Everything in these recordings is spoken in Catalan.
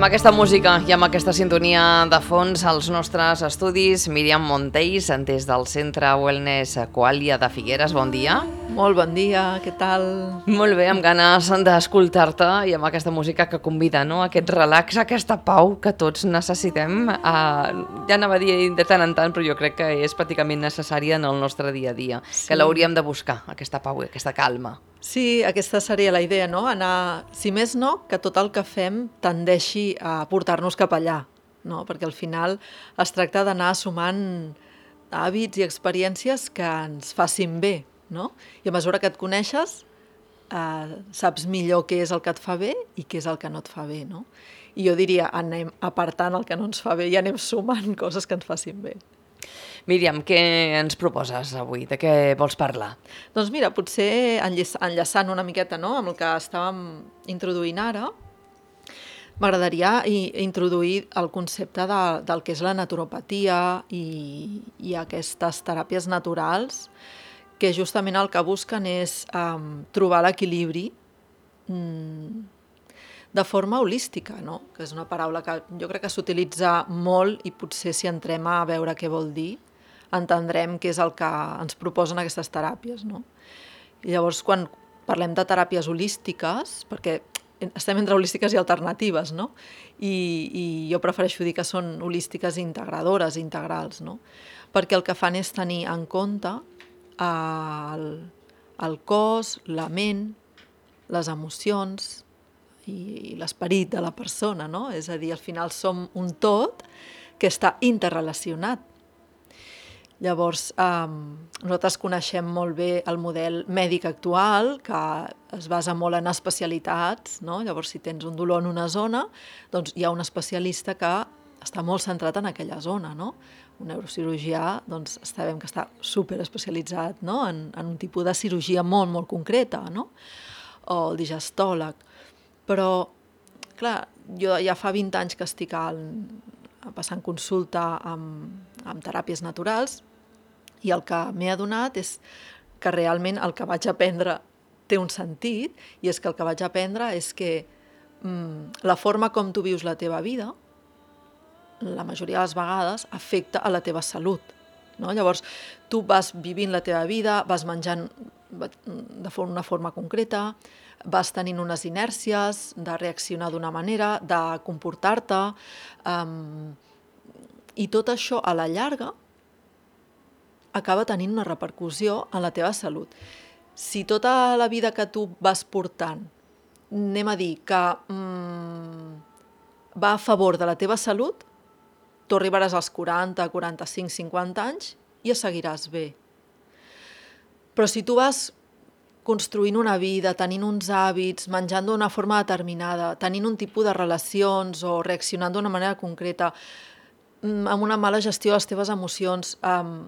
Amb aquesta música i amb aquesta sintonia de fons als nostres estudis, Míriam Montells, des del Centre Wellness Qualia de Figueres. Bon dia. Molt bon dia, què tal? Molt bé, amb ganes d'escoltar-te i amb aquesta música que convida, no? Aquest relax, aquesta pau que tots necessitem. Ja anava a dir de tant en tant, però jo crec que és pràcticament necessària en el nostre dia a dia, sí. Que l'hauríem de buscar, aquesta pau i aquesta calma. Sí, aquesta seria la idea, no? Anar, si més no, que tot el que fem tendeixi a portar-nos cap allà, no? Perquè al final es tracta d'anar sumant hàbits i experiències que ens facin bé, no? I a mesura que et coneixes, saps millor què és el que et fa bé i què és el que no et fa bé, no? I jo diria, anem apartant el que no ens fa bé i anem sumant coses que ens facin bé. Míriam, què ens proposes avui? De què vols parlar? Doncs mira, potser enllaçant una miqueta, no?, amb el que estàvem introduint ara, m'agradaria introduir el concepte del que és la naturopatia i aquestes teràpies naturals, que justament el que busquen és trobar l'equilibri de forma holística, no? Que és una paraula que jo crec que s'utilitza molt i potser si entrem a veure què vol dir, entendrem què és el que ens proposen aquestes teràpies, no? I llavors, quan parlem de teràpies holístiques, perquè estem entre holístiques i alternatives, no? I jo prefereixo dir que són holístiques integradores, integrals, no? Perquè el que fan és tenir en compte el cos, la ment, les emocions i l'esperit de la persona, no? És a dir, al final som un tot que està interrelacionat. Llavors, nosaltres coneixem molt bé el model mèdic actual, que es basa molt en especialitats, no? Llavors, si tens un dolor en una zona, doncs hi ha un especialista que està molt centrat en aquella zona, no? Un neurocirurgià, doncs sabem que està superespecialitzat, no? En un tipus de cirurgia molt, molt concreta, no? O el digestòleg. Però, clar, jo ja fa 20 anys que estic passant consulta amb teràpies naturals i el que m'he adonat és que realment el que vaig aprendre té un sentit i és que el que vaig aprendre és que la forma com tu vius la teva vida la majoria de les vegades afecta a la teva salut, no? Llavors tu vas vivint la teva vida, vas menjant d'una forma concreta, vas tenint unes inèrcies de reaccionar d'una manera, de comportar-te, i tot això a la llarga acaba tenint una repercussió en la teva salut. Si tota la vida que tu vas portant, anem a dir que va a favor de la teva salut, tu arribaràs als 40, 45, 50 anys i ja seguiràs bé. Però si tu vas construint una vida, tenint uns hàbits, menjant d'una forma determinada, tenint un tipus de relacions o reaccionant d'una manera concreta, amb una mala gestió de les teves emocions,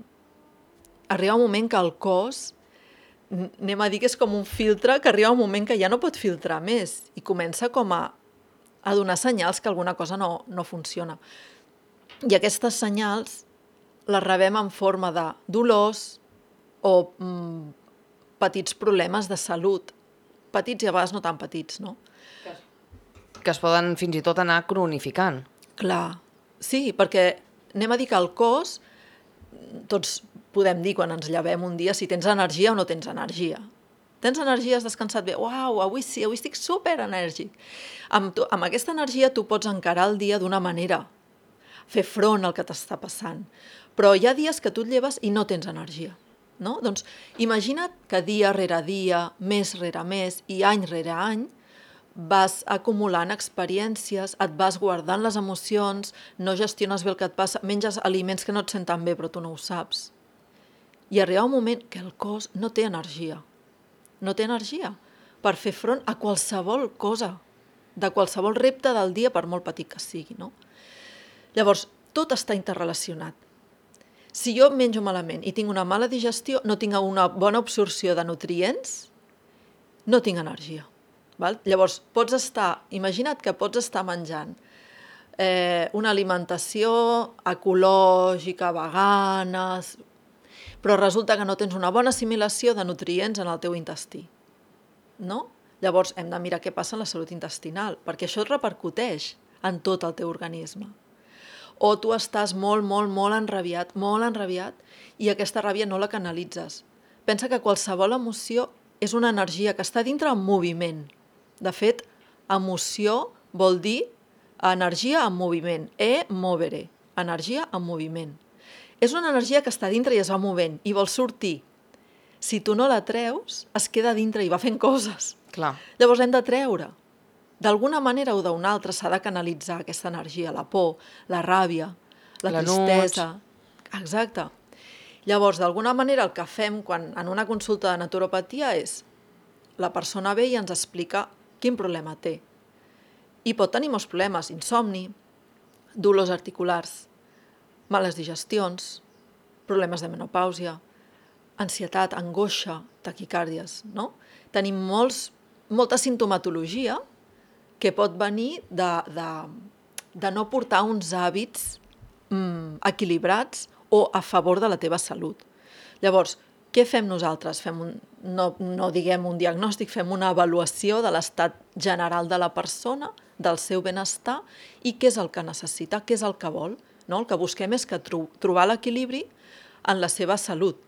arriba un moment que el cos, anem a dir que és com un filtre, que arriba un moment que ja no pot filtrar més i comença com a donar senyals que alguna cosa no funciona. I aquestes senyals les rebem en forma de dolors o petits problemes de salut. Petits i a vegades no tan petits, no? Que es poden fins i tot anar cronificant. Clar, sí, perquè anem a dir que el cos, tots podem dir quan ens llevem un dia si tens energia o no tens energia. Tens energia, has descansat bé, uau, avui sí, avui estic superenèrgic. Amb aquesta energia tu pots encarar el dia d'una manera, fer front al que t'està passant. Però hi ha dies que tu et lleves i no tens energia, no? Doncs imagina't que dia rere dia, mes rere mes i any rere any vas acumulant experiències, et vas guardant les emocions, no gestiones bé el que et passa, menges aliments que no et senten bé però tu no ho saps. I arriba un moment que el cos no té energia. No té energia per fer front a qualsevol cosa, de qualsevol repte del dia, per molt petit que sigui, no? Llavors, tot està interrelacionat. Si jo menjo malament i tinc una mala digestió, no tinc una bona absorció de nutrients, no tinc energia. Val? Llavors, imagina't que pots estar menjant una alimentació ecològica, vegana, però resulta que no tens una bona assimilació de nutrients en el teu intestí, no? Llavors hem de mirar què passa en la salut intestinal, perquè això et repercuteix en tot el teu organisme. O tu estàs molt, molt, molt enrabiat, i aquesta ràbia no la canalitzes. Pensa que qualsevol emoció és una energia que està dintre en moviment. De fet, emoció vol dir energia en moviment. Movere, energia en moviment. És una energia que està dintre i es va movent i vol sortir. Si tu no la treus, es queda dintre i va fent coses. Clar. Llavors l'hem de treure. D'alguna manera o d'una altra s'ha de canalitzar aquesta energia, la por, la ràbia, la tristesa. Exacte. Llavors, d'alguna manera, el que fem quan en una consulta de naturopatia és la persona ve i ens explica quin problema té. I pot tenir molts problemes, insomni, dolors articulars, males digestions, problemes de menopàusia, ansietat, angoixa, taquicàrdies, no? Tenim molta sintomatologia que pot venir de no portar uns hàbits equilibrats o a favor de la teva salut. Llavors, què fem nosaltres? No diguem un diagnòstic, fem una avaluació de l'estat general de la persona, del seu benestar i què és el que necessita, què és el que vol. No? El que busquem és que trobar l'equilibri en la seva salut.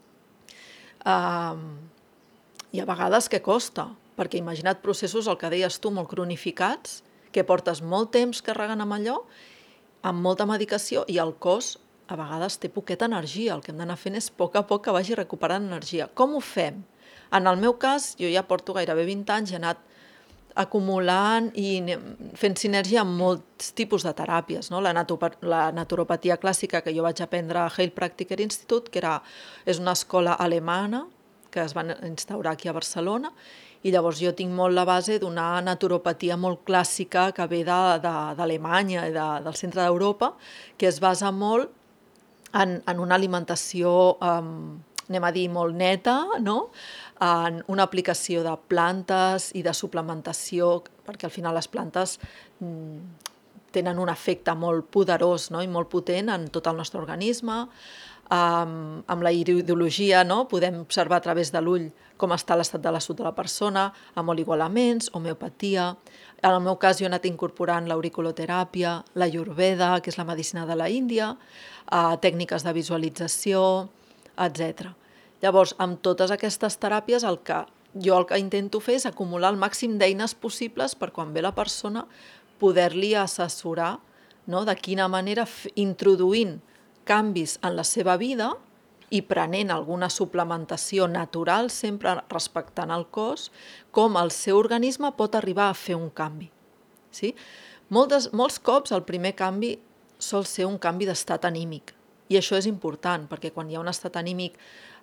I a vegades què costa? Perquè imagina't processos, el que deies tu, molt cronificats, que portes molt temps carregant amb allò, amb molta medicació, i el cos a vegades té poqueta energia. El que hem d'anar fent és a poc que vagi recuperant energia. Com ho fem? En el meu cas, jo ja porto gairebé 20 anys, he anat acumulant i fent sinergia amb molts tipus de teràpies. No? La naturopatia clàssica que jo vaig aprendre a Heilpraktiker Institut, que és una escola alemana que es va instaurar aquí a Barcelona, i llavors jo tinc molt la base d'una naturopatia molt clàssica que ve d'Alemanya i del centre d'Europa, que es basa molt en una alimentació, anem a dir, molt neta, no? En una aplicació de plantes i de suplementació, perquè al final les plantes tenen un efecte molt poderós, no? I molt potent en tot el nostre organisme. Amb la iridologia, no? Podem observar a través de l'ull com està l'estat de la salut de la persona, amb oligoelements, homeopatia. En el meu cas jo he anat incorporant l'auriculoteràpia, la Ayurveda, que és la medicina de la Índia, tècniques de visualització, etc. Llavors, amb totes aquestes teràpies, el que intento fer és acumular el màxim d'eines possibles per quan ve la persona poder-li assessorar, no? De quina manera, introduint canvis en la seva vida i prenent alguna suplementació natural, sempre respectant el cos, com el seu organisme pot arribar a fer un canvi. Sí? Molts cops el primer canvi sol ser un canvi d'estat anímic. I això és important, perquè quan hi ha un estat anímic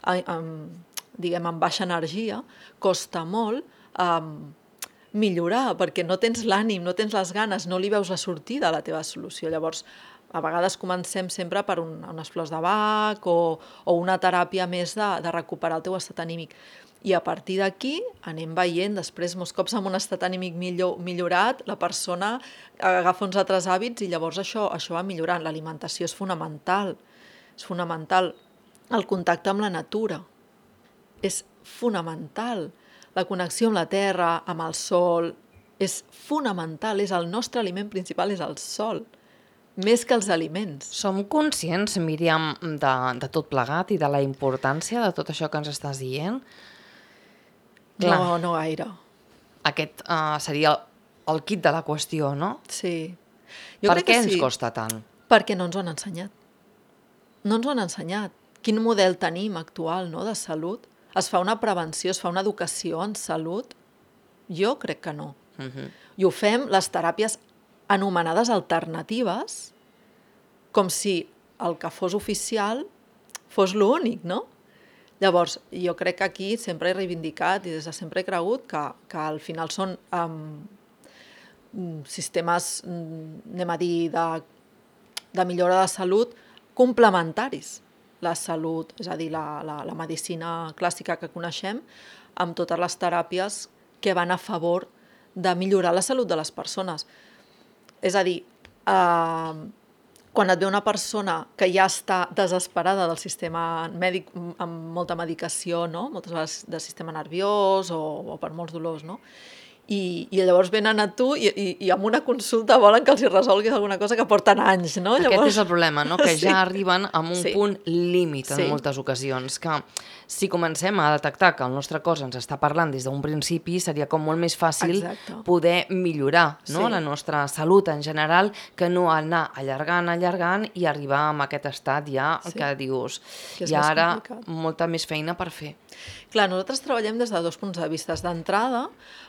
amb baixa energia, costa molt millorar, perquè no tens l'ànim, no tens les ganes, no li veus la sortida a la teva solució. Llavors, a vegades comencem sempre per unes flors de Bach o una teràpia més de recuperar el teu estat anímic. I a partir d'aquí anem veient, després, molts cops amb un estat anímic millorat, la persona agafa uns altres hàbits i llavors això va millorant. L'alimentació és fonamental. És fonamental. El contacte amb la natura és fonamental. La connexió amb la terra, amb el sol, és fonamental. És el nostre aliment principal, és el sol. Més que els aliments. Som conscients, Míriam, de tot plegat i de la importància de tot això que ens estàs dient? No gaire. Aquest seria el quid de la qüestió, no? Sí. Per què ens costa tant? Perquè no ens ho han ensenyat. No ens ho han ensenyat. Quin model tenim actual, no, de salut? Es fa una prevenció, es fa una educació en salut? Jo crec que no. I ho fem les teràpies anomenades alternatives, com si el que fos oficial fos l'únic, no? Llavors, jo crec que aquí sempre he reivindicat i des de sempre he cregut que al final són sistemes, anem a dir, de millora de salut complementaris. La salut, és a dir, la medicina clàssica que coneixem, amb totes les teràpies que van a favor de millorar la salut de les persones. És a dir, quan et ve una persona que ja està desesperada del sistema mèdic amb molta medicació, no? Moltes vegades del sistema nerviós o per molts dolors, no? I llavors venen a tu i amb una consulta volen que els hi resolguis alguna cosa que porten anys, no? Aquest és el problema, no? Que ja arriben a un punt límit en moltes ocasions, que si comencem a detectar que el nostre cos ens està parlant des d'un principi, seria com molt més fàcil poder millorar la nostra salut en general, que no anar allargant i arribar a aquest estat ja que dius, hi ha ara molta més feina per fer. Clar, nosaltres treballem des de 2 punts de vista. D'entrada,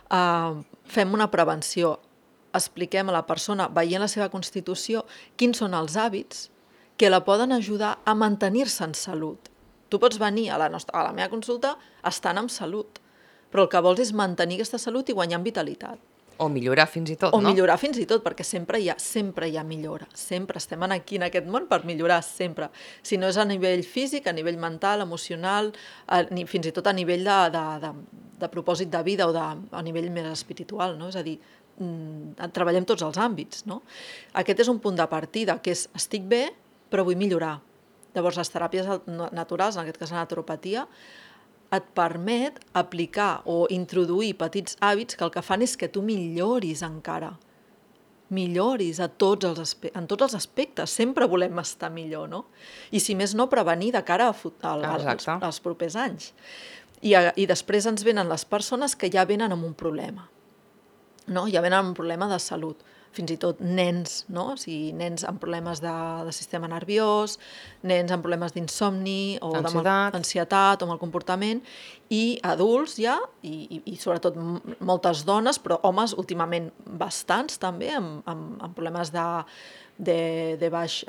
fem una prevenció. Expliquem a la persona, veient la seva constitució, quins són els hàbits que la poden ajudar a mantenir-se en salut. Tu pots venir a la meva consulta estant amb salut, però el que vols és mantenir aquesta salut i guanyar en vitalitat. O millorar fins i tot, no? O millorar fins i tot, perquè sempre hi ha millora. Sempre estem aquí en aquest món per millorar, sempre. Si no és a nivell físic, a nivell mental, emocional, fins i tot a nivell de propòsit de vida o a nivell més espiritual, no? És a dir, treballem tots els àmbits, no? Aquest és un punt de partida, que és estic bé, però vull millorar. Llavors, les teràpies naturals, en aquest cas la naturopatia, et permet aplicar o introduir petits hàbits que el que fan és que tu milloris encara. Milloris en tots els aspectes. Sempre volem estar millor, no? I si més no, prevenir de cara als propers anys. I després ens venen les persones que ja venen amb un problema. No? Ja venen amb un problema de salut. Fins i tot nens, no? O sigui, nens amb problemes de sistema nerviós, nens amb problemes d'insomni o d'ansietat o mal comportament, i adults ja, i sobretot moltes dones, però homes últimament bastants també, amb problemes de baix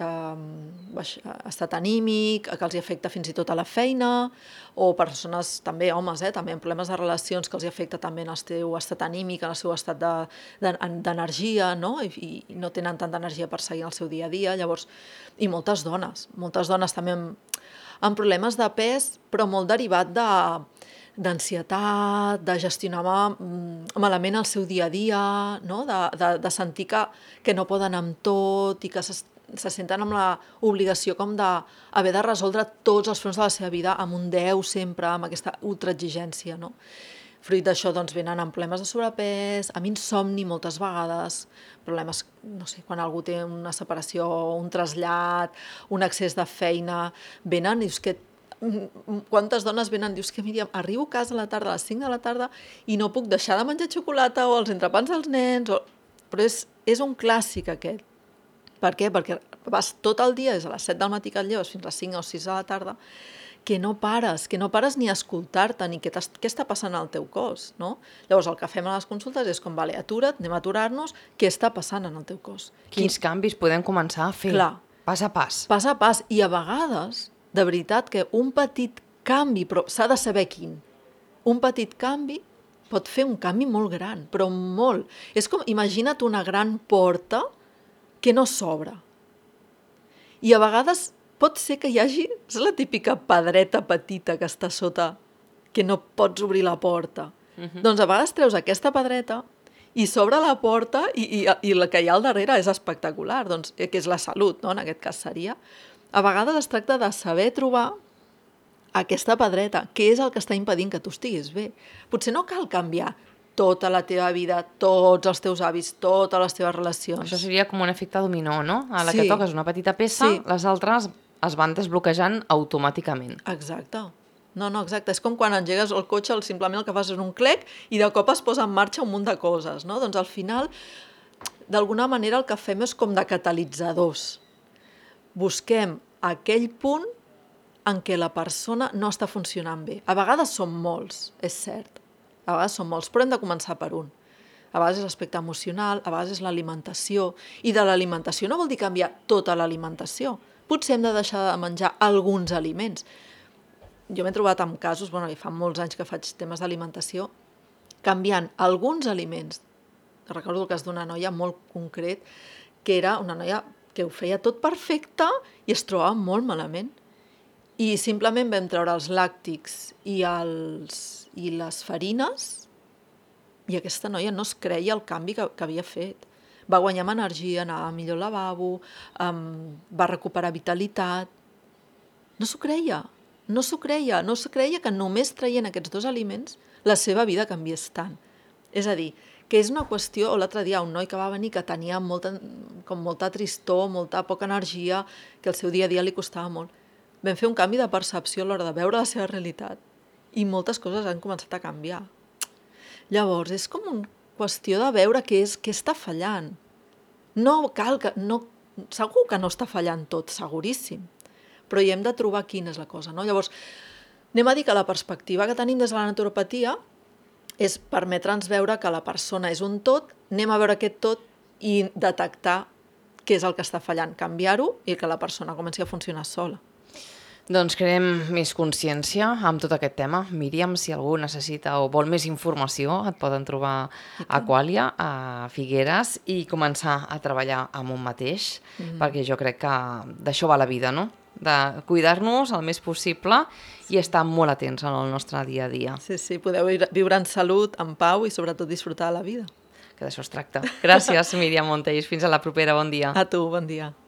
estat anímic, que els afecta fins i tot a la feina, o persones, també homes, també amb problemes de relacions que els afecta també en el seu estat anímic, en el seu estat d'energia, no? I no tenen tanta energia per seguir el seu dia a dia. Llavors, i moltes dones també amb problemes de pes, però molt derivat d'ansietat, de gestionar malament el seu dia a dia, no? De sentir que no poden amb tot i que se senten amb l'obligació com d'haver de resoldre tots els fronts de la seva vida amb un 10 sempre, amb aquesta ultraexigència, no? Fruit d'això, doncs, venen amb problemes de sobrepès, amb insomni moltes vegades, problemes, no sé, quan algú té una separació, un trasllat, un excés de feina, venen, dius que quantes dones venen, dius que Míriam, arribo a casa a la tarda, a les 5 de la tarda, i no puc deixar de menjar xocolata o els entrepans dels nens, però és un clàssic aquest. Per què? Perquè vas tot el dia, des de les 7 del matí que et lleves fins a les 5 o 6 de la tarda, que no pares ni a escoltar-te, ni què està passant al teu cos, no? Llavors, el que fem a les consultes és com, vale, atura't, anem a aturar-nos, què està passant en el teu cos? Quins canvis podem començar a fer? Clar. Pas a pas. Pas a pas, i a vegades, de veritat, que un petit canvi, però s'ha de saber quin, un petit canvi pot fer un canvi molt gran, però molt. És com, imagina't una gran porta que no s'obre. I a vegades pot ser que hi hagi, és la típica pedreta petita que està sota, que no pots obrir la porta. Doncs a vegades treus aquesta pedreta i s'obre la porta i la que hi ha al darrere és espectacular, doncs, que és la salut, no? En aquest cas seria. A vegades es tracta de saber trobar aquesta pedreta, què és el que està impedint que tu estiguis bé. Potser no cal canviar tota la teva vida, tots els teus hàbits, totes les teves relacions. Això seria com un efecte dominó, no? A la que toques una petita peça, les altres es van desbloquejant automàticament. Exacte. No, exacte. És com quan engegues el cotxe, simplement el que fas és un clec i de cop es posa en marxa un munt de coses, no? Doncs al final, d'alguna manera, el que fem és com de catalitzadors. Busquem aquell punt en què la persona no està funcionant bé. A vegades són molts, és cert. A vegades són molts, però hem de començar per un. A vegades és l'aspecte emocional, a vegades és l'alimentació. I de l'alimentació no vol dir canviar tota l'alimentació. Potser hem de deixar de menjar alguns aliments. Jo m'he trobat amb casos, i fa molts anys que faig temes d'alimentació, canviant alguns aliments. Recordo el cas d'una noia molt concret, que era una noia que ho feia tot perfecte i es trobava molt malament. I simplement vam treure els làctics i les farines i aquesta noia no es creia el canvi que havia fet. Va guanyar amb energia, anava millor al lavabo, va recuperar vitalitat. No s'ho creia que només traient aquests 2 aliments la seva vida canviés tant. És a dir, que és una qüestió, o l'altre dia un noi que va venir que tenia molta tristor, molta poca energia, que el seu dia a dia li costava molt. Vam fer un canvi de percepció a l'hora de veure la seva realitat i moltes coses han començat a canviar. Llavors, és com una qüestió de veure què està fallant. Segur que no està fallant tot, seguríssim, però hi hem de trobar quina és la cosa, no? Llavors, anem a dir que la perspectiva que tenim des de la naturopatia és permetre'ns veure que la persona és un tot, anem a veure aquest tot i detectar què és el que està fallant, canviar-ho i que la persona comenci a funcionar sola. Doncs creem més consciència amb tot aquest tema. Míriam, si algú necessita o vol més informació, et poden trobar a Qualia, a Figueres, i començar a treballar amb un mateix, perquè jo crec que d'això va la vida, no? De cuidar-nos el més possible i estar molt atents en el nostre dia a dia. Sí, podeu viure en salut, en pau i sobretot disfrutar de la vida. Que d'això es tracta. Gràcies, Míriam Montells. Fins a la propera. Bon dia. A tu, bon dia.